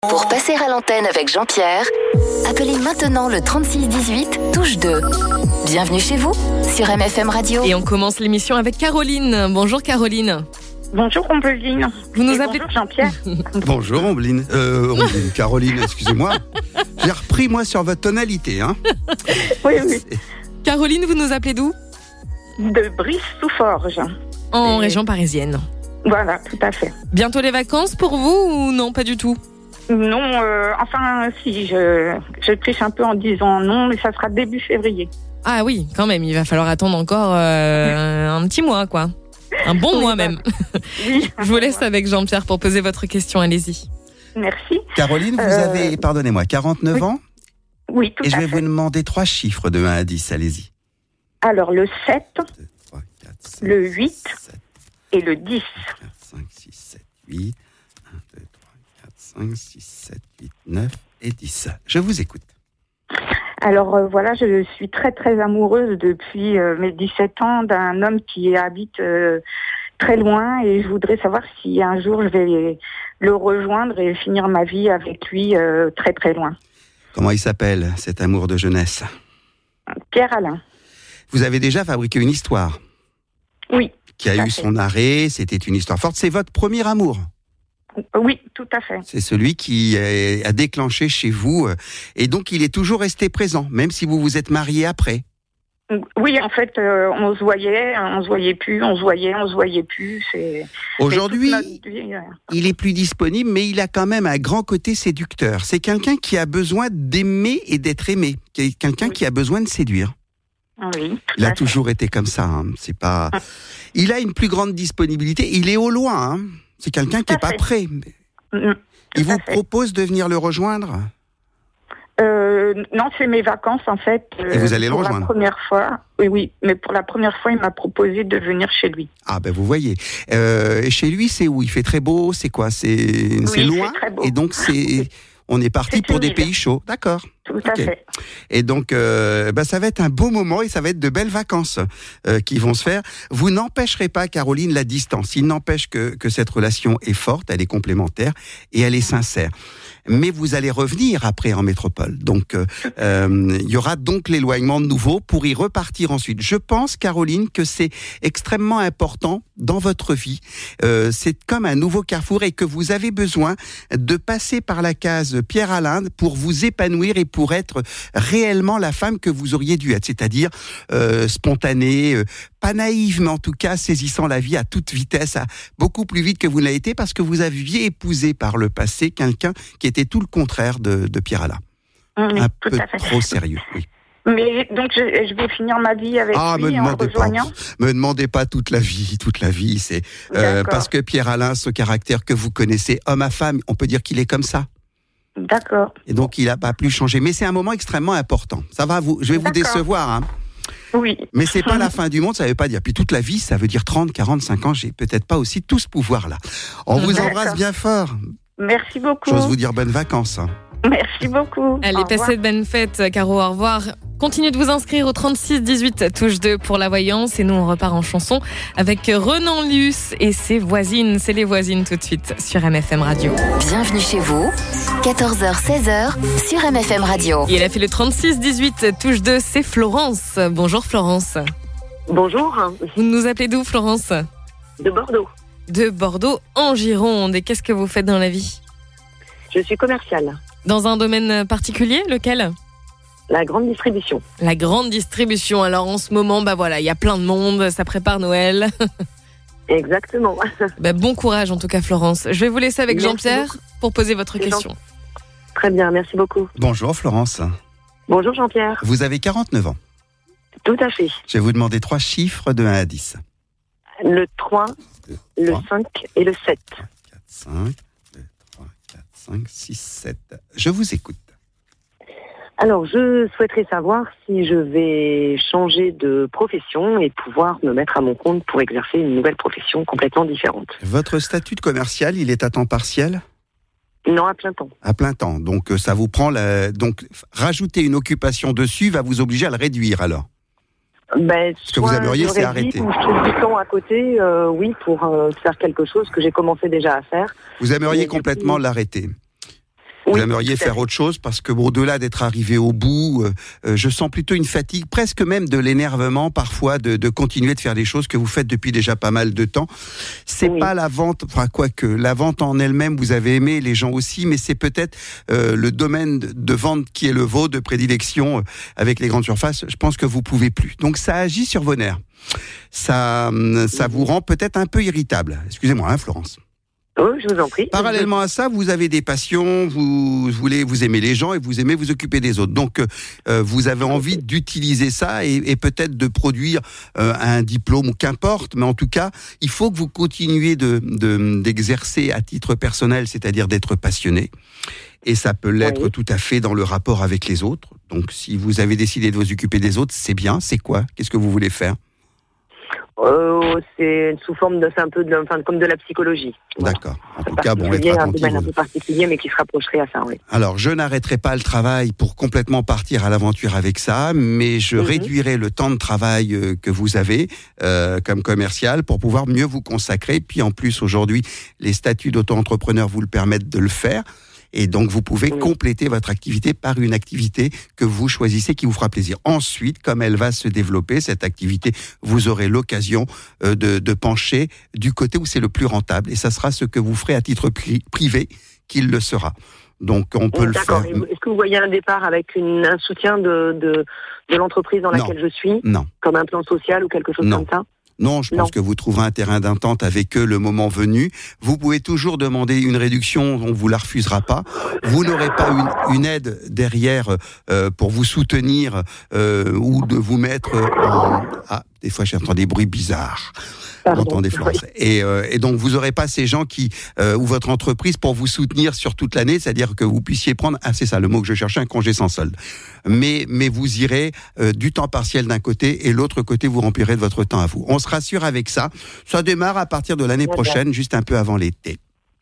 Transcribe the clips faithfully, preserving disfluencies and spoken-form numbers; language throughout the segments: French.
Pour passer à l'antenne avec Jean-Pierre, appelez maintenant le trente-six dix-huit, touche deux. Bienvenue chez vous, sur M F M Radio. Et on commence l'émission avec Caroline. Bonjour Caroline. Bonjour Ombeline. Vous nous Et appelez... Bonjour Jean-Pierre. Bonjour Ombeline. Euh, Ombeline, Caroline, excusez-moi. J'ai repris moi sur votre tonalité. Hein. Oui, oui. Caroline, vous nous appelez d'où ? De Brive-sous-Forges. En Et... région parisienne. Voilà, tout à fait. Bientôt les vacances pour vous ou non, pas du tout ? Non, euh, enfin si, je, je triche un peu en disant non, mais ça sera début février. Ah oui, quand même, il va falloir attendre encore euh, un petit mois, quoi. Un bon Oui, mois bah, même. Oui. Je vous laisse avec Jean-Pierre pour poser votre question, allez-y. Merci. Caroline, vous Euh, avez, pardonnez-moi, quarante-neuf oui. ans Oui, tout et je à vais fait. vous demander trois chiffres de un à dix, allez-y. Alors le sept, deux, trois, quatre, cinq, Le six, huit. sept, et le dix. quatre, cinq, six, sept, huit. un, deux, trois, quatre, cinq, six, sept, huit, neuf et dix. Je vous écoute. Alors euh, voilà, je suis très très amoureuse depuis euh, mes dix-sept ans d'un homme qui habite euh, très loin et je voudrais savoir si un jour je vais le rejoindre et finir ma vie avec lui euh, très très loin. Comment il s'appelle, cet amour de jeunesse ? Pierre Alain. Vous avez déjà fabriqué une histoire Oui, qui a tout à eu fait. son arrêt, c'était une histoire forte. C'est votre premier amour ? Oui, tout à fait. C'est celui qui euh, a déclenché chez vous. euh, Et donc, il est toujours resté présent, même si vous vous êtes marié après. Oui, en fait, euh, on se voyait, on se voyait plus, on se voyait, on se voyait plus. C'est, Aujourd'hui, c'est toute notre vie, euh. il est plus disponible, mais il a quand même un grand côté séducteur. C'est quelqu'un qui a besoin d'aimer et d'être aimé. Qui- Quelqu'un Oui. qui a besoin de séduire. Oui, tout Il à a fait. toujours été comme ça. Hein. C'est pas. Il a une plus grande disponibilité. Il est au loin. Hein. C'est quelqu'un qui à est pas fait. prêt. Mm, Il tout à vous fait. propose de venir le rejoindre. Euh, non, c'est mes vacances en fait. Et vous allez le pour rejoindre. La première fois, oui, oui, mais pour la première fois, il m'a proposé de venir chez lui. Ah ben vous voyez. Euh, et chez lui, c'est où ? Il fait très beau. C'est quoi ? C'est c'est il fait loin. très beau. Et donc c'est. On est parti C'est pour une des île. pays chauds. D'accord. Tout à Ok. fait. Et donc, euh, bah, ça va être un beau moment et ça va être de belles vacances euh, qui vont se faire. Vous n'empêcherez pas, Caroline, la distance. Il n'empêche que, que cette relation est forte, elle est complémentaire et elle est sincère. Mais vous allez revenir après en métropole. Donc, euh, euh, il y aura donc l'éloignement de nouveau pour y repartir ensuite. Je pense, Caroline, que c'est extrêmement important dans votre vie. Euh, c'est comme un nouveau carrefour et que vous avez besoin de passer par la case Pierre Alain pour vous épanouir et pour être réellement la femme que vous auriez dû être. C'est-à-dire euh, spontanée, euh, pas naïve, mais en tout cas saisissant la vie à toute vitesse, à beaucoup plus vite que vous ne l'avez été, parce que vous aviez épousé par le passé quelqu'un qui était tout le contraire de, de Pierre Alain. Oui, Un tout peu à fait. trop sérieux, oui. Mais donc, je, je vais finir ma vie avec Ah, me lui en demandez pas, rejoignant. me demandez pas toute la vie, toute la vie, c'est euh, D'accord. parce que Pierre Alain, ce caractère que vous connaissez, homme à femme, on peut dire qu'il est comme ça. D'accord. Et donc, il n'a pas plus changé. Mais c'est un moment extrêmement important. Ça va, vous, je vais vous D'accord. décevoir, hein. Oui. Mais c'est pas la fin du monde, ça veut pas dire. Puis toute la vie, ça veut dire trente, quarante-cinq ans, j'ai peut-être pas aussi tout ce pouvoir-là. On vous D'accord. embrasse bien fort. Merci beaucoup. J'ose vous dire bonnes vacances. hein. Merci beaucoup. Allez, Au revoir. passez de bonnes fêtes, Caro, au revoir. Continuez de vous inscrire au trente-six dix-huit, touche deux pour la voyance. Et nous, on repart en chanson avec Renan Luce et ses voisines. C'est les voisines tout de suite sur M F M Radio. Bienvenue chez vous, quatorze heures seize heures, sur M F M Radio. Et elle a fait le trente-six dix-huit, touche deux, c'est Florence. Bonjour Florence. Bonjour, Vous nous appelez d'où Florence ? de Bordeaux. De Bordeaux en Gironde. Et qu'est-ce que vous faites dans la vie ? Je suis commerciale. Dans un domaine particulier, lequel ? La grande distribution. La grande distribution. Alors en ce moment, bah voilà, il y a plein de monde, ça prépare Noël. Exactement. Bah, bon courage en tout cas Florence. Je vais vous laisser avec Merci Jean-Pierre beaucoup. pour poser votre C'est question. Très bien, merci beaucoup. Bonjour Florence. Bonjour Jean-Pierre. Vous avez quarante-neuf ans. Tout à fait. Je vais vous demander trois chiffres de un à dix. Le trois, deux, le trois, cinq et le sept. quatre, cinq, deux, trois, quatre, cinq, six, sept. Je vous écoute. Alors, je souhaiterais savoir si je vais changer de profession et pouvoir me mettre à mon compte pour exercer une nouvelle profession complètement différente. Votre statut de commercial, il est à temps partiel ? Non, à plein temps. À plein temps. Donc, euh, ça vous prend la... Donc, rajouter une occupation dessus va vous obliger à le réduire, alors ? Ben, Ce que vous soit aimeriez, je c'est réduis arrêter. ou je trouve du temps à côté, euh, oui, pour euh, faire quelque chose que j'ai commencé déjà à faire. Vous aimeriez Mais du complètement coup- l'arrêter. Vous Oui, aimeriez tout à faire fait. autre chose parce que, bon, au-delà d'être arrivé au bout, euh, euh, je sens plutôt une fatigue, presque même de l'énervement parfois de, de continuer de faire des choses que vous faites depuis déjà pas mal de temps. C'est Oui. pas la vente, enfin quoique la vente en elle-même, vous avez aimé, les gens aussi, mais c'est peut-être euh, le domaine de, de vente qui est le vôtre de prédilection euh, avec les grandes surfaces. Je pense que vous pouvez plus. Donc ça agit sur vos nerfs. Ça, ça vous rend peut-être un peu irritable. Excusez-moi, hein, Florence. Oh, je vous en prie. Parallèlement à ça, vous avez des passions, vous voulez, vous aimez les gens et vous aimez vous occuper des autres. Donc, euh, vous avez envie d'utiliser ça et, et peut-être de produire euh, un diplôme ou qu'importe. Mais en tout cas, il faut que vous continuiez de, de, d'exercer à titre personnel, c'est-à-dire d'être passionné. Et ça peut l'être Oui. tout à fait dans le rapport avec les autres. Donc, si vous avez décidé de vous occuper des autres, c'est bien. C'est quoi ? Qu'est-ce que vous voulez faire ? Euh, c'est sous forme de, c'est un peu de, enfin, comme de la psychologie. Voilà. D'accord. En tout Un cas, bon, être particulier, un attentif. domaine un peu particulier, mais qui se rapprocherait à ça, oui. Alors, je n'arrêterai pas le travail pour complètement partir à l'aventure avec ça, mais je Mhm. réduirai le temps de travail euh, que vous avez euh, comme commercial pour pouvoir mieux vous consacrer. Puis en plus, aujourd'hui, les statuts d'auto-entrepreneur vous le permettent de le faire. Et donc, vous pouvez Oui. compléter votre activité par une activité que vous choisissez qui vous fera plaisir. Ensuite, comme elle va se développer, cette activité, vous aurez l'occasion euh, de, de pencher du côté où c'est le plus rentable. Et ça sera ce que vous ferez à titre pri- privé qu'il le sera. Donc, on peut le D'accord. faire. Et vous- Est-ce que vous voyez un départ avec une, un soutien de, de, de l'entreprise dans Non. laquelle je suis, Non. comme un plan social ou quelque chose Non. comme ça? Non, je pense Non. que vous trouverez un terrain d'entente avec eux le moment venu. Vous pouvez toujours demander une réduction, on vous la refusera pas. Vous n'aurez pas une, une aide derrière euh, pour vous soutenir euh, ou de vous mettre en... Ah, des fois j'entends des bruits bizarres. Pardon. Entendez, Florence. Et, euh, et donc vous n'aurez pas ces gens qui euh, ou votre entreprise pour vous soutenir sur toute l'année, c'est-à-dire que vous puissiez prendre, ah c'est ça le mot que je cherchais, un congé sans solde. Mais mais vous irez euh, du temps partiel d'un côté et l'autre côté vous remplirez de votre temps à vous. On se rassure avec ça. Ça démarre à partir de l'année D'accord. prochaine, juste un peu avant l'été.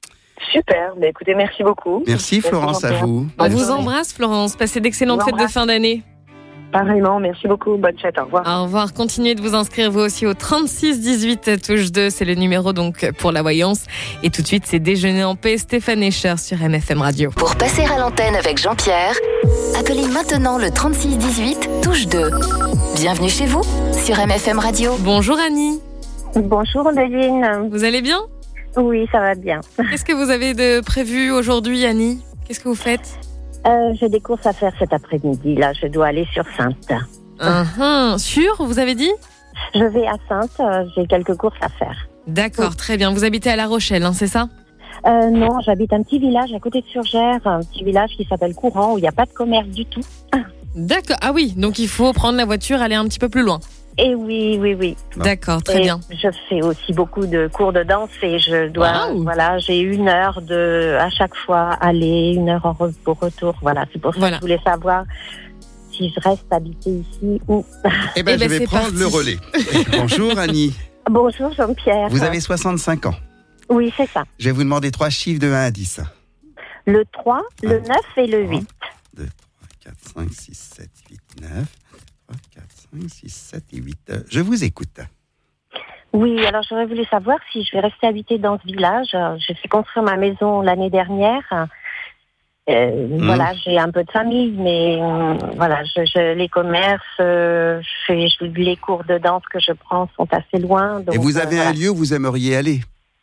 Super. Bah, écoutez, merci beaucoup. Merci Florence, à vous. On Bonne vous journée. embrasse, Florence. Passez d'excellentes Je vous fêtes de embrasse. fin d'année. Pareillement, merci beaucoup. Bonne fête. Au revoir. Au revoir. Continuez de vous inscrire vous aussi au trente-six dix-huit touche deux. C'est le numéro donc pour la voyance. Et tout de suite, c'est Déjeuner en paix. Stéphane Escher sur M F M Radio. Pour passer à l'antenne avec Jean-Pierre, appelez maintenant le trente-six dix-huit touche deux. Bienvenue chez vous sur M F M Radio. Bonjour Annie. Bonjour Odéline. Vous allez bien? Oui, ça va bien. Qu'est-ce que vous avez de prévu aujourd'hui, Annie? Qu'est-ce que vous faites? Euh, j'ai des courses à faire cet après-midi. Là, je dois aller sur Sainte. Uh-huh. Sûr, vous avez dit? Je vais à Sainte. euh, J'ai quelques courses à faire. D'accord, très bien. Vous habitez à La Rochelle, hein, c'est ça? Euh, non, j'habite un petit village à côté de Surgères, un petit village qui s'appelle Courant, où il n'y a pas de commerce du tout. D'accord. Ah oui, donc il faut prendre la voiture, aller un petit peu plus loin. Et oui, oui, oui. D'accord, très Et bien. je fais aussi beaucoup de cours de danse et je dois, Wow. voilà, j'ai une heure de, à chaque fois, aller, une heure en re- au retour. Voilà, c'est pour ça Voilà. que je voulais savoir si je reste habiter ici ou. Eh ben, Eh ben, je vais c'est prendre parti. le relais. Bonjour Annie. Bonjour Jean-Pierre. Vous avez soixante-cinq ans. Oui, c'est ça. Je vais vous demander trois chiffres de un à dix. Le trois, le Ah. neuf et le huit. deux, trois, quatre, cinq, six, sept, huit, neuf. trois, quatre, cinq, six, sept et huit. Euh, Je vous écoute. Oui, alors j'aurais voulu savoir si je vais rester habiter dans ce village. Euh, J'ai fait construire ma maison l'année dernière. Euh, Mmh. Voilà, j'ai un peu de famille, mais euh, voilà, je, je, les commerces, euh, je fais, je, les cours de danse que je prends sont assez loin. Donc, Et vous avez euh, un voilà. lieu où vous aimeriez aller?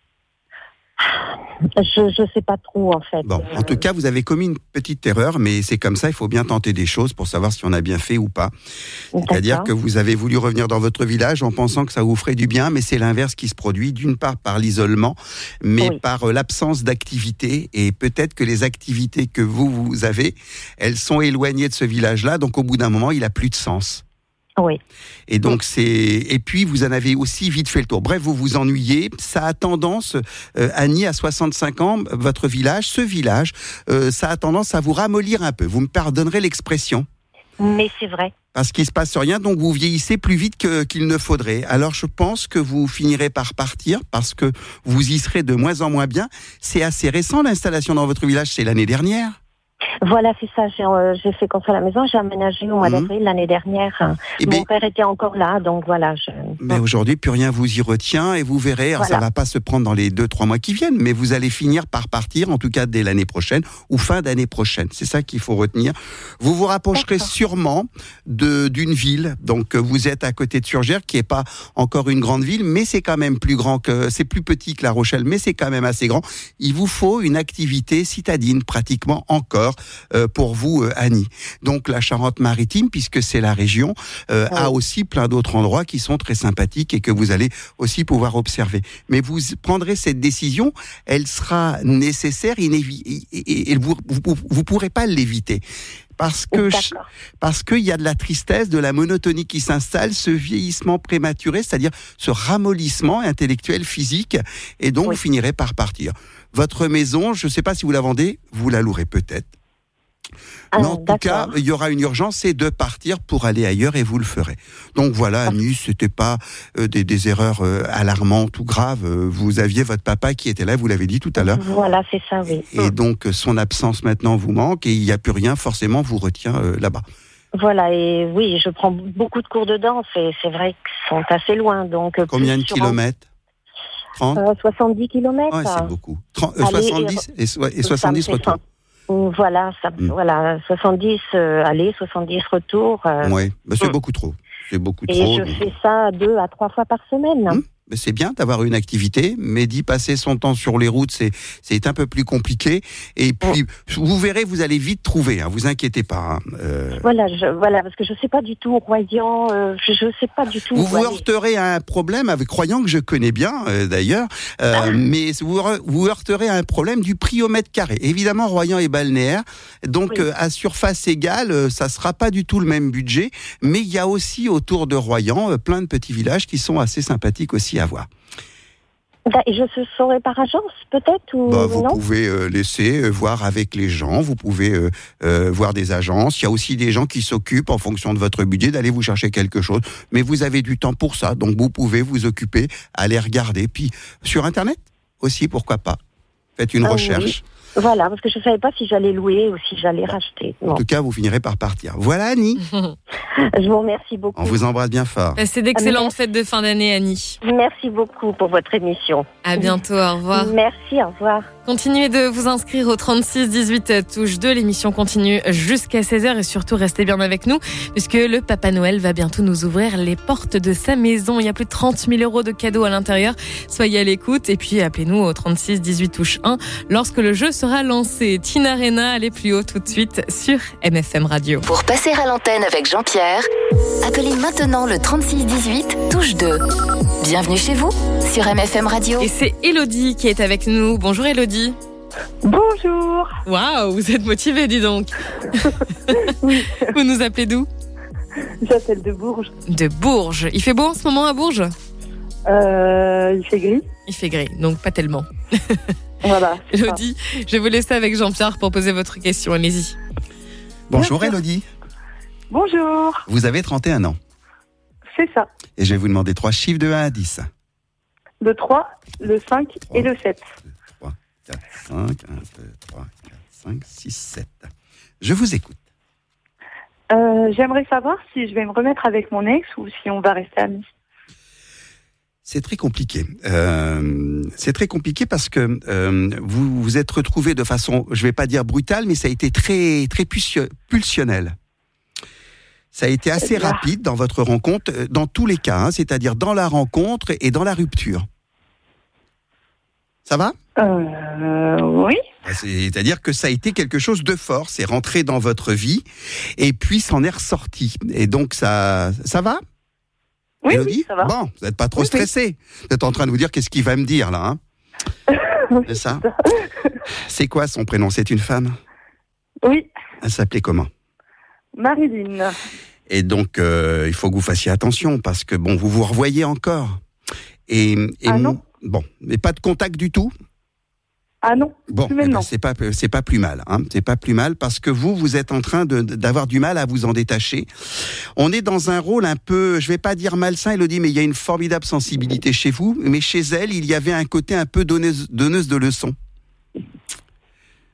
Je je sais pas trop en fait. Bon, en tout cas, vous avez commis une petite erreur, mais c'est comme ça, il faut bien tenter des choses pour savoir si on a bien fait ou pas. C'est-à-dire que vous avez voulu revenir dans votre village en pensant que ça vous ferait du bien, mais c'est l'inverse qui se produit, d'une part par l'isolement, mais Oui. par euh, l'absence d'activité, et peut-être que les activités que vous, vous avez, elles sont éloignées de ce village-là, donc au bout d'un moment, il n'a plus de sens. Oui. Et donc c'est et puis vous en avez aussi vite fait le tour. Bref, vous vous ennuyez. Ça a tendance, euh, Annie, à soixante-cinq ans, votre village, ce village, euh, ça a tendance à vous ramollir un peu. Vous me pardonnerez l'expression. Mais c'est vrai. Parce qu'il se passe rien, donc vous vieillissez plus vite que, qu'il ne faudrait. Alors je pense que vous finirez par partir parce que vous y serez de moins en moins bien. C'est assez récent l'installation dans votre village, c'est l'année dernière. Voilà, c'est ça. J'ai, euh, j'ai fait construire la maison. J'ai aménagé au mois Mmh. d'avril l'année dernière. Eh Mon bien, père était encore là, donc voilà. Je... mais aujourd'hui, plus rien vous y retient et vous verrez, alors, ça Voilà. va pas se prendre dans les deux, trois mois qui viennent, mais vous allez finir par partir, en tout cas dès l'année prochaine ou fin d'année prochaine. C'est ça qu'il faut retenir. Vous vous rapprocherez D'accord. sûrement de, d'une ville. Donc, vous êtes à côté de Surgères, qui est pas encore une grande ville, mais c'est quand même plus grand que, c'est plus petit que La Rochelle, mais c'est quand même assez grand. Il vous faut une activité citadine, pratiquement encore, euh, pour vous, euh, Annie. Donc, la Charente-Maritime, puisque c'est la région, euh, Oui. a aussi plein d'autres endroits qui sont très sympathiques et que vous allez aussi pouvoir observer. Mais vous prendrez cette décision, elle sera nécessaire, inévi- et, et- et vous, vous, vous pourrez pas l'éviter. Parce que, D'accord. parce qu'il y a de la tristesse, de la monotonie qui s'installe, ce vieillissement prématuré, c'est-à-dire ce ramollissement intellectuel, physique, et donc Oui. vous finirez par partir. Votre maison, je ne sais pas si vous la vendez, vous la louerez peut-être. Ah, Mais en tout cas, d'accord. il y aura une urgence, c'est de partir pour aller ailleurs et vous le ferez. Donc voilà, Annie, c'était pas euh, des, des erreurs euh, alarmantes ou graves. Euh, vous aviez votre papa qui était là, vous l'avez dit tout à l'heure. Voilà, c'est ça, oui. Et donc, son absence maintenant vous manque et il n'y a plus rien, forcément, vous retient euh, là-bas. Voilà, et oui, je prends beaucoup de cours de danse et c'est vrai qu'ils sont assez loin. Donc, euh, Combien de plus sur- kilomètres trente euh, soixante-dix kilomètres. Ouais, c'est beaucoup. trente, euh, Allez, soixante-dix et, so- et Ça soixante-dix me fait retours. faim. Voilà, ça, Mm. voilà, soixante-dix euh, aller, soixante-dix retour. euh, Oui, bah, c'est Mm. beaucoup trop. C'est beaucoup et trop. je donc. fais ça deux à trois fois par semaine. Mm. Mais c'est bien d'avoir une activité, mais d'y passer son temps sur les routes, c'est c'est un peu plus compliqué. Et puis, vous verrez, vous allez vite trouver, hein, vous inquiétez pas. Hein, euh, Voilà, je, voilà, parce que je sais pas du tout Royan, euh, je, je sais pas du tout. Vous où vous aller. heurterez à un problème, avec croyant que je connais bien euh, d'ailleurs, euh, Ah. mais vous re- vous heurterez à un problème du prix au mètre carré. Évidemment, Royan est balnéaire, donc Oui. euh, à surface égale, euh, ça sera pas du tout le même budget, mais il y a aussi autour de Royan euh, plein de petits villages qui sont assez sympathiques aussi à voir. Da- Et je se saurais par agence, peut-être ou Bah, vous non? pouvez euh, laisser euh, voir avec les gens, vous pouvez euh, euh, voir des agences. Il y a aussi des gens qui s'occupent en fonction de votre budget d'aller vous chercher quelque chose. Mais vous avez du temps pour ça, donc vous pouvez vous occuper, aller regarder. Puis sur Internet aussi, pourquoi pas. Faites une Ah, recherche. Voilà, parce que je savais pas si j'allais louer ou si j'allais racheter. En Bon. tout cas, vous finirez par partir. Voilà, Annie. Je vous remercie beaucoup. On vous embrasse bien fort. C'est d'excellentes Merci. fêtes de fin d'année, Annie. Merci beaucoup pour votre émission. À bientôt, au revoir. Merci, au revoir. Continuez de vous inscrire au trente-six dix-huit touche deux. L'émission continue jusqu'à seize heures et surtout restez bien avec nous puisque le Papa Noël va bientôt nous ouvrir les portes de sa maison. Il y a plus de trente mille euros de cadeaux à l'intérieur. Soyez à l'écoute et puis appelez-nous au trente-six dix-huit touche un lorsque le jeu sera lancé. Tina Arena, allez plus haut tout de suite sur M F M Radio. Pour passer à l'antenne avec Jean-Pierre, appelez maintenant le trente-six dix-huit touche deux. Bienvenue chez vous sur M F M Radio. Et c'est Elodie qui est avec nous. Bonjour Elodie. Bonjour. Waouh, vous êtes motivée, dis donc. Vous nous appelez d'où? J'appelle de Bourges. De Bourges. Il fait beau en ce moment à Bourges? Euh, il fait gris. Il fait gris, donc pas tellement. Voilà. c'est ça. Elodie, je vais vous laisser avec Jean-Pierre pour poser votre question. Allez-y. Bonjour, Bien sûr. Elodie. Bonjour. Vous avez trente et un ans. C'est ça. Et je vais vous demander trois chiffres de un à dix. Le trois, le cinq et le sept. quatre, cinq, un, deux, trois, quatre, cinq, six, sept. Je vous écoute. Euh, j'aimerais savoir si je vais me remettre avec mon ex ou si on va rester amis. C'est très compliqué. Euh, c'est très compliqué parce que euh, vous vous êtes retrouvé de façon, je vais pas dire brutale, mais ça a été très très pulsio- pulsionnel. Ça a été assez Ah. rapide dans votre rencontre, euh, dans tous les cas, hein, c'est-à-dire dans la rencontre et dans la rupture. Ça va ? Euh, oui. C'est-à-dire que ça a été quelque chose de fort, c'est rentré dans votre vie et puis s'en est ressorti. Et donc ça, ça va ? Oui, Élodie ? oui, ça va. Bon, vous n'êtes pas trop Oui, oui. stressé. Vous êtes en train de vous dire qu'est-ce qu'il va me dire là, hein ? Oui, C'est ça ? C'est quoi son prénom ? C'est une femme ? Oui. Elle s'appelait comment ? Marilyn. Et donc, euh, il faut que vous fassiez attention parce que bon, vous vous revoyez encore. Et, et Ah non. Bon, mais pas de contact du tout ? Ah non. Bon, Plus eh ben, maintenant. c'est pas c'est pas plus mal, hein. C'est pas plus mal parce que vous vous êtes en train de d'avoir du mal à vous en détacher. On est dans un rôle un peu, je vais pas dire malsain, Elodie, mais il y a une formidable sensibilité chez vous, mais chez elle, il y avait un côté un peu donneuse donneuse de leçons.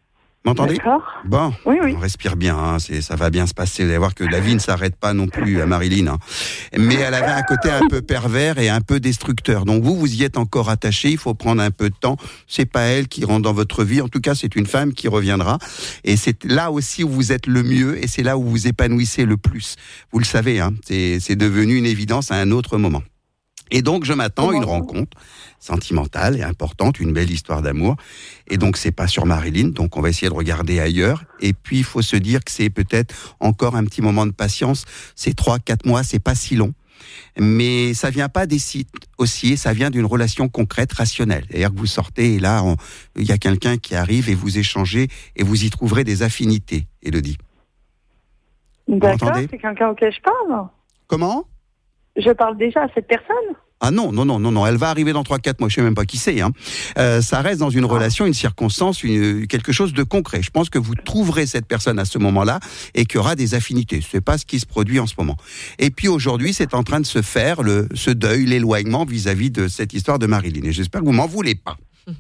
M'entendez ? D'accord. Bon, Oui, oui. on respire bien, hein, c'est, ça va bien se passer. Vous allez voir que la vie ne s'arrête pas non plus à Marilyn. Hein. Mais elle avait un côté un peu pervers et un peu destructeur. Donc vous, vous y êtes encore attaché, il faut prendre un peu de temps. C'est pas elle qui rentre dans votre vie. En tout cas, c'est une femme qui reviendra. Et c'est là aussi où vous êtes le mieux et c'est là où vous vous épanouissez le plus. Vous le savez, hein, c'est, c'est devenu une évidence à un autre moment. Et donc, je m'attends à une rencontre sentimentale et importante, une belle histoire d'amour. Et donc, c'est pas sur Marilyn, donc on va essayer de regarder ailleurs. Et puis, il faut se dire que c'est peut-être encore un petit moment de patience. C'est trois, quatre mois, c'est pas si long. Mais ça vient pas des sites aussi, ça vient d'une relation concrète, rationnelle. C'est-à-dire que vous sortez et là, on, il y a quelqu'un qui arrive et vous échangez et vous y trouverez des affinités, Élodie. D'accord, c'est quelqu'un auquel je parle. Comment ? Je parle déjà à cette personne. Ah non, non, non, non, non, elle va arriver dans trois quatre mois, je sais même pas qui c'est. Hein. Euh, ça reste dans une relation, une circonstance, une, quelque chose de concret. Je pense que vous trouverez cette personne à ce moment-là et qu'il y aura des affinités. C'est pas ce qui se produit en ce moment. Et puis aujourd'hui, c'est en train de se faire le, ce deuil, l'éloignement vis-à-vis de cette histoire de Marilyn. Et j'espère que vous m'en voulez pas.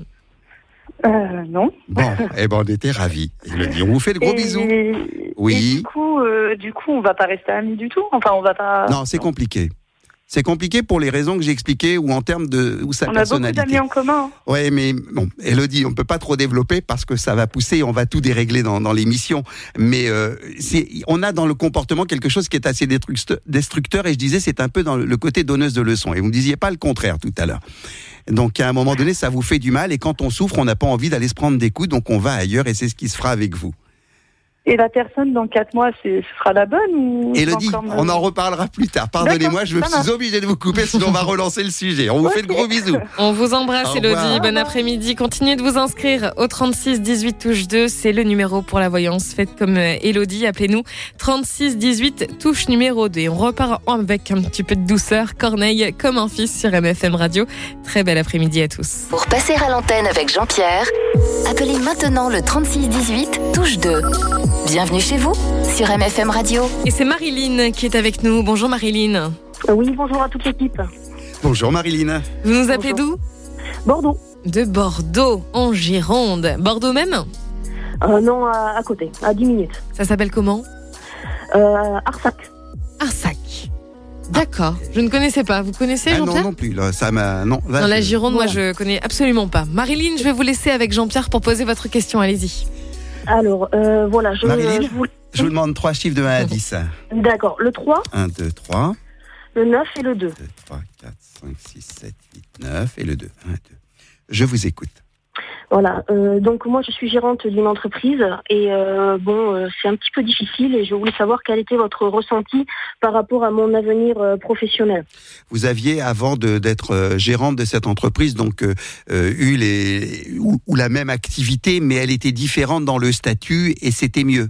Euh, non. Bon, eh ben on était ravis. Élodie, on vous fait de gros et, bisous. Et Oui. du coup, euh, du coup, on va pas rester amis du tout. Enfin, on va pas. Non, c'est compliqué. C'est compliqué pour les raisons que j'ai expliquées ou en termes de ou sa on personnalité. On a beaucoup d'amis en commun. Ouais, mais bon, Élodie, on peut pas trop développer parce que ça va pousser et on va tout dérégler dans, dans l'émission. Mais euh, c'est, on a dans le comportement quelque chose qui est assez destructeur et je disais c'est un peu dans le côté donneuse de leçons. Et vous ne disiez pas le contraire tout à l'heure. Donc à un moment donné, ça vous fait du mal et quand on souffre, on n'a pas envie d'aller se prendre des coups, donc on va ailleurs et c'est ce qui se fera avec vous. Et la personne, dans quatre mois, c'est, ce sera la bonne ou Élodie, on en reparlera plus tard. Pardonnez-moi, je me suis obligé de vous couper, sinon on va relancer le sujet. On vous okay. fait de gros bisous. On vous embrasse, Élodie. Bon après-midi. Continuez de vous inscrire au trente-six dix-huit touche deux. C'est le numéro pour la voyance. Faites comme Élodie. Appelez-nous trente-six dix-huit touche numéro deux. On repart avec un petit peu de douceur. Corneille comme un fils sur M F M Radio. Très bel après-midi à tous. Pour passer à l'antenne avec Jean-Pierre, appelez maintenant le trente-six dix-huit touche deux. Bienvenue chez vous, sur M F M Radio. Et c'est Marilyn qui est avec nous. Bonjour Marilyn. Oui, bonjour à toute l'équipe. Bonjour Marilyn. Vous nous appelez bonjour. D'où ? Bordeaux. De Bordeaux, en Gironde. Bordeaux même ? euh, Non, à, à côté, à dix minutes. Ça s'appelle comment ? euh, Arsac. Arsac. D'accord, je ne connaissais pas. Vous connaissez, ah Jean-Pierre ? Non, non plus. Là, ça m'a... Non, là, Dans la je... Gironde, non. moi, je connais absolument pas. Marilyn, je vais vous laisser avec Jean-Pierre pour poser votre question. Allez-y. Alors, euh, voilà, je, Marilyn, je, vous... je vous demande trois chiffres de un à dix. D'accord, le trois. un, deux, trois. Le neuf et le deux. deux, trois, quatre, cinq, six, sept, huit, neuf et le deux. un, deux. Je vous écoute. Voilà, euh, donc moi je suis gérante d'une entreprise et euh, bon, euh, c'est un petit peu difficile et je voulais savoir quel était votre ressenti par rapport à mon avenir euh, professionnel. Vous aviez, avant de, d'être euh, gérante de cette entreprise, donc euh, euh, eu les, ou, ou la même activité, mais elle était différente dans le statut et c'était mieux.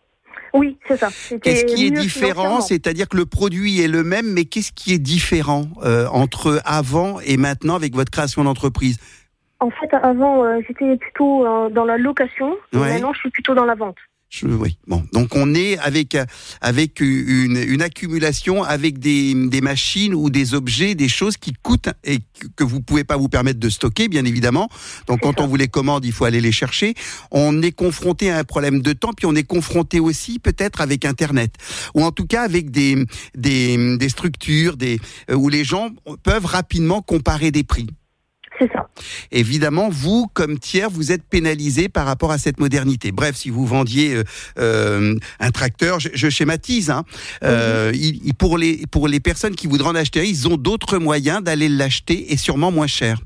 Oui, c'est ça. C'était qu'est-ce qui est mieux différent ? C'est-à-dire que le produit est le même, mais qu'est-ce qui est différent euh, entre avant et maintenant avec votre création d'entreprise ? En fait, avant, euh, j'étais plutôt euh, dans la location. Et ouais. Maintenant, je suis plutôt dans la vente. Je, oui. Bon, donc on est avec avec une, une accumulation, avec des, des machines ou des objets, des choses qui coûtent et que vous pouvez pas vous permettre de stocker, bien évidemment. Donc c'est quand ça. On vous les commande, il faut aller les chercher. On est confronté à un problème de temps, puis on est confronté aussi peut-être avec Internet, ou en tout cas avec des des, des structures, des où les gens peuvent rapidement comparer des prix. C'est ça. Évidemment, vous, comme tiers, vous êtes pénalisé par rapport à cette modernité. Bref, si vous vendiez euh, euh, un tracteur, je, je schématise, hein, euh, mm-hmm. il, pour, les, pour les personnes qui voudraient en acheter, ils ont d'autres moyens d'aller l'acheter et sûrement moins cher.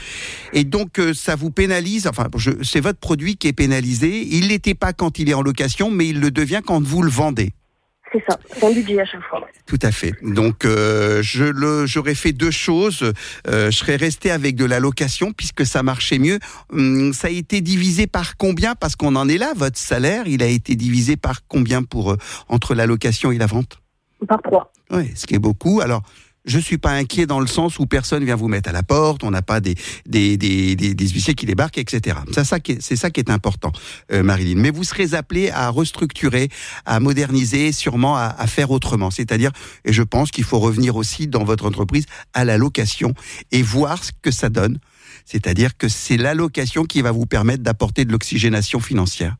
Et donc, euh, ça vous pénalise, enfin, je, c'est votre produit qui est pénalisé. Il l'était pas quand il est en location, mais il le devient quand vous le vendez. C'est ça, c'est un budget à chaque fois. Tout à fait. Donc, euh, je le, j'aurais fait deux choses. Euh, je serais resté avec de la location puisque ça marchait mieux. Hum, ça a été divisé par combien ? Parce qu'on en est là. Votre salaire, il a été divisé par combien pour euh, entre la location et la vente ? Par trois. Oui, ce qui est beaucoup. Alors, je suis pas inquiet dans le sens où personne vient vous mettre à la porte, on n'a pas des des des des, des huissiers qui débarquent, et cetera. C'est ça qui est, c'est ça qui est important, euh, Marilyn. Mais vous serez appelé à restructurer, à moderniser, sûrement à, à faire autrement. C'est-à-dire, et je pense qu'il faut revenir aussi dans votre entreprise à la location et voir ce que ça donne. C'est-à-dire que c'est la location qui va vous permettre d'apporter de l'oxygénation financière.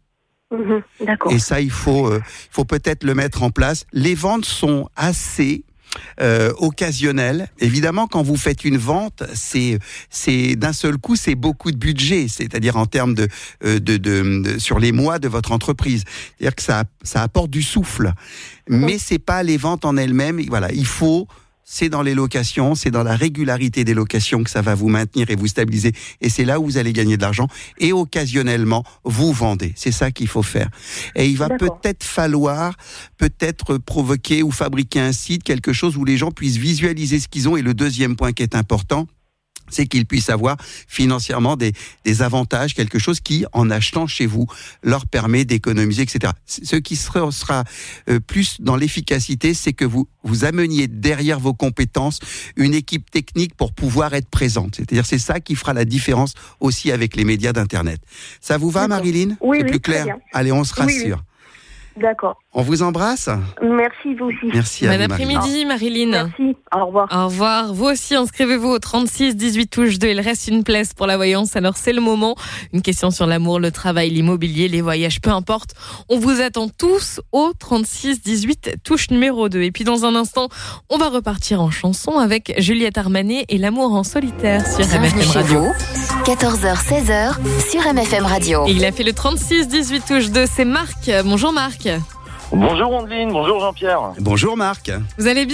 Mmh, d'accord. Et ça, il faut, euh, faut peut-être le mettre en place. Les ventes sont assez euh, occasionnelles. Évidemment, quand vous faites une vente, c'est, c'est d'un seul coup, c'est beaucoup de budget, c'est-à-dire en termes de, euh, de, de, de sur les mois de votre entreprise. C'est-à-dire que ça, ça apporte du souffle. Mais c'est pas les ventes en elles-mêmes. Voilà, il faut. C'est dans les locations, c'est dans la régularité des locations que ça va vous maintenir et vous stabiliser. Et c'est là où vous allez gagner de l'argent. Et occasionnellement, vous vendez. C'est ça qu'il faut faire. Et il va D'accord. peut-être falloir, peut-être provoquer ou fabriquer un site, quelque chose où les gens puissent visualiser ce qu'ils ont. Et le deuxième point qui est important, c'est qu'ils puissent avoir financièrement des, des avantages, quelque chose qui, en achetant chez vous, leur permet d'économiser, et cetera. Ce qui sera, sera euh, plus dans l'efficacité, c'est que vous vous ameniez derrière vos compétences une équipe technique pour pouvoir être présente. C'est-à-dire, c'est ça qui fera la différence aussi avec les médias d'Internet. Ça vous va, D'accord. Marilyn ? Oui, c'est oui, plus très clair. bien. Allez, on se rassure. Oui, oui. D'accord. On vous embrasse. Merci, vous aussi. Merci à Bon vous, après-midi, Marilyn. Merci, au revoir. Au revoir. Vous aussi, inscrivez-vous au trente-six dix-huit touche deux. Il reste une place pour la voyance. Alors, c'est le moment. Une question sur l'amour, le travail, l'immobilier, les voyages, peu importe. On vous attend tous au trente-six dix-huit touche numéro deux. Et puis, dans un instant, on va repartir en chanson avec Juliette Armanet et l'amour en solitaire sur M F M Radio. quatorze heures seize heures sur M F M Radio. Et il a fait le trente-six dix-huit touche deux. C'est Marc. Bonjour, Marc. Bonjour Andeline, bonjour Jean-Pierre. Bonjour Marc. Vous allez bien ?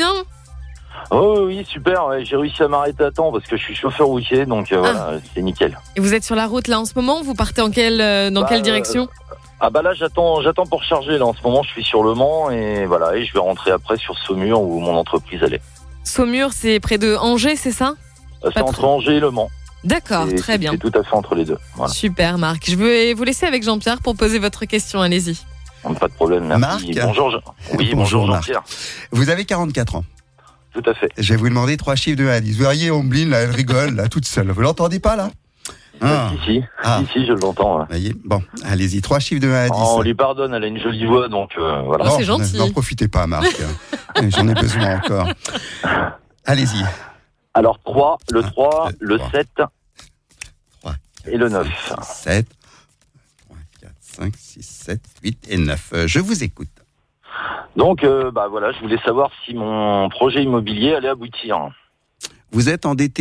Oh oui, super, ouais, j'ai réussi à m'arrêter à temps parce que je suis chauffeur routier, donc euh, ah. voilà, c'est nickel. Et vous êtes sur la route là en ce moment ? Vous partez en quelle, euh, dans bah, quelle direction ? euh, Ah bah là j'attends j'attends pour charger, là en ce moment je suis sur Le Mans et voilà, et je vais rentrer après sur Saumur où mon entreprise elle est. Saumur, c'est près de Angers, c'est ça ? euh, C'est entre Angers et Le Mans. D'accord, c'est, très bien. C'est tout à fait entre les deux. Voilà. Super Marc, je vais vous laisser avec Jean-Pierre pour poser votre question, allez-y. Pas de problème, merci. Marc. Bonjour, Jean... oui, bonjour, bonjour Jean-Pierre. Vous avez quarante-quatre ans. Tout à fait. Je vais vous demander trois chiffres de un à dix. Vous voyez, Omblin, là, elle rigole, là, toute seule. Vous l'entendez pas, là ? Ah. Si, si, ah. si, si, je l'entends. Ouais. Voyez, bon, allez-y, trois chiffres de un à dix. Oh, on lui pardonne, elle a une jolie voix, donc euh, voilà. Oh, c'est gentil. N'en profitez pas, Marc. J'en ai besoin encore. Allez-y. Alors, trois, le un, trois, deux, le trois. sept trois, quatre, et le neuf. sept, trois, quatre, cinq, six, sept, huit et neuf. Je vous écoute. Donc, euh, bah voilà, je voulais savoir si mon projet immobilier allait aboutir. Vous êtes endetté ?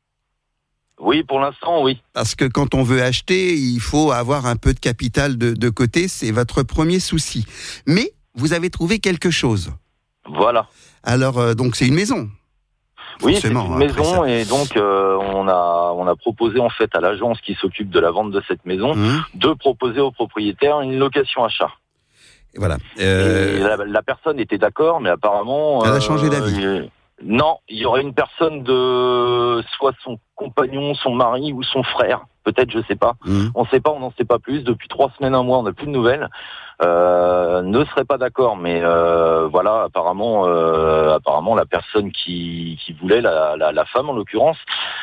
Oui, pour l'instant, oui. Parce que quand on veut acheter, il faut avoir un peu de capital de, de côté, c'est votre premier souci. Mais vous avez trouvé quelque chose. Voilà. Alors, euh, donc c'est une maison. Oui, c'est une maison et donc euh, on a on a proposé en fait à l'agence qui s'occupe de la vente de cette maison mmh. de proposer au propriétaire une location achat. Et voilà. Euh... Et la, la personne était d'accord, mais apparemment elle a changé d'avis. Euh, non, il y aurait une personne de soit son compagnon, son mari ou son frère, peut-être, je sais pas. Mmh. On sait pas, on n'en sait pas plus. Depuis trois semaines, un mois, on n'a plus de nouvelles. Euh, ne serait pas d'accord, mais euh, voilà, apparemment, euh, apparemment, la personne qui, qui voulait, la, la, la femme en l'occurrence,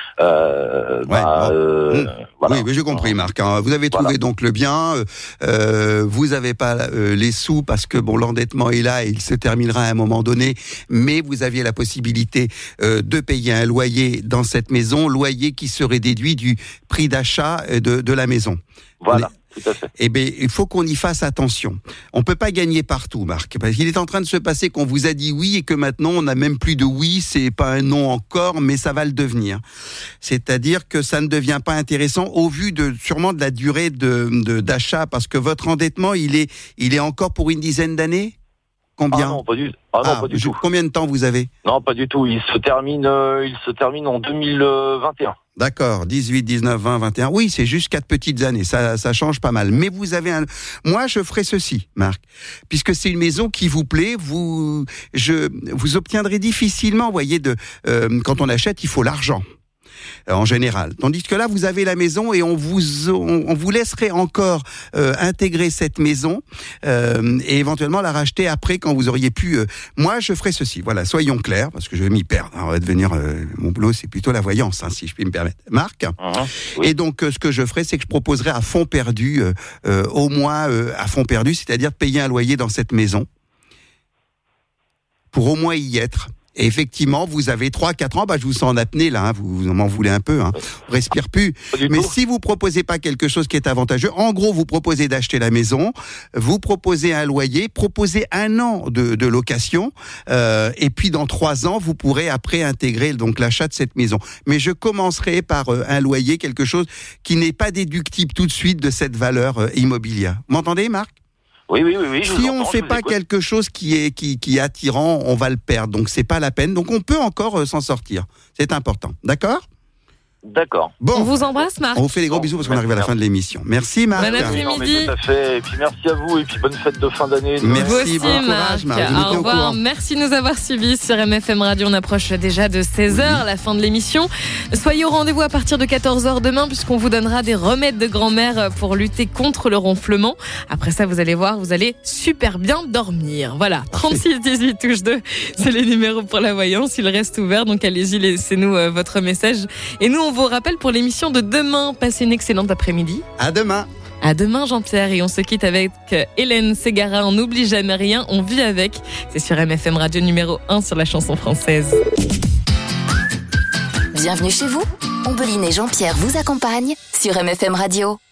euh, ouais, bah, bon. euh, mmh. voilà. Oui, mais j'ai compris, Marc. Hein. Vous avez trouvé voilà. donc le bien. Euh, vous n'avez pas euh, les sous parce que bon, l'endettement est là et il se terminera à un moment donné. Mais vous aviez la possibilité euh, de payer un loyer dans cette maison, loyer qui serait déduit du prix d'achat de, de la maison. Voilà. Tout à fait. Eh bien, il faut qu'on y fasse attention. On peut pas gagner partout, Marc, parce qu'il est en train de se passer qu'on vous a dit oui et que maintenant on n'a même plus de oui, c'est pas un non encore, mais ça va le devenir. C'est-à-dire que ça ne devient pas intéressant au vu de sûrement de la durée de, de d'achat, parce que votre endettement, il est, il est encore pour une dizaine d'années. Combien ? Ah non, pas du, ah non, ah, pas du tout. Combien de temps vous avez ? Non, pas du tout. Il se termine, euh, il se termine en deux mille vingt et un. D'accord, dix-huit, dix-neuf, vingt, vingt et un. Oui, c'est juste quatre petites années, ça, ça change pas mal. Mais vous avez un... Moi, je ferai ceci, Marc. Puisque c'est une maison qui vous plaît, vous, je, vous obtiendrez difficilement, vous voyez, de, euh, quand on achète, il faut l'argent. En général. Tandis que là, vous avez la maison et on vous, on, on vous laisserait encore euh, intégrer cette maison euh, et éventuellement la racheter après quand vous auriez pu... Euh, moi, je ferai ceci. Voilà, soyons clairs, parce que je vais m'y perdre. Hein, on va devenir... Euh, mon boulot, c'est plutôt la voyance, hein, si je puis me permettre. Marc ? uh-huh, oui. Et donc, euh, ce que je ferai, c'est que je proposerai à fond perdu, euh, euh, au moins euh, à fond perdu, c'est-à-dire de payer un loyer dans cette maison pour au moins y être. Et effectivement, vous avez trois quatre ans, bah, je vous sens en apnée là, hein, vous, vous m'en voulez un peu, hein. On respire plus. Mais si vous proposez pas quelque chose qui est avantageux, en gros, vous proposez d'acheter la maison, vous proposez un loyer, proposez un an de, de location, euh, et puis dans trois ans, vous pourrez après intégrer donc l'achat de cette maison. Mais je commencerai par euh, un loyer, quelque chose qui n'est pas déductible tout de suite de cette valeur euh, immobilière. Vous m'entendez, Marc ? Oui, oui, oui, oui. Si on ne fait pas quelque chose qui est, qui, qui est attirant, on va le perdre. Donc, c'est pas la peine. Donc, on peut encore euh, s'en sortir. C'est important. D'accord ? D'accord. Bon, on vous embrasse, Marc. On vous fait des gros bisous parce qu'on arrive à la fin de l'émission. Merci, Marc. Bon après-midi. Tout à fait. Et puis merci à vous et puis bonne fête de fin d'année. Merci, vous aussi, bon Marc. courage, Marc. Au revoir. Merci de nous avoir suivis sur M F M Radio. On approche déjà de seize heures, oui. La fin de l'émission. Soyez au rendez-vous à partir de quatorze heures demain puisqu'on vous donnera des remèdes de grand-mère pour lutter contre le ronflement. Après ça, vous allez voir, vous allez super bien dormir. Voilà. trente-six dix-huit touche deux. C'est les numéros pour la voyance. Il reste ouvert. Donc allez-y, laissez-nous euh, votre message. Et nous, on vous rappelle pour l'émission de demain. Passez une excellente après-midi. À demain. À demain, Jean-Pierre. Et on se quitte avec Hélène Ségara. On n'oublie jamais rien. On vit avec. C'est sur M F M Radio numéro un sur la chanson française. Bienvenue chez vous. Ombeline et Jean-Pierre vous accompagnent sur M F M Radio.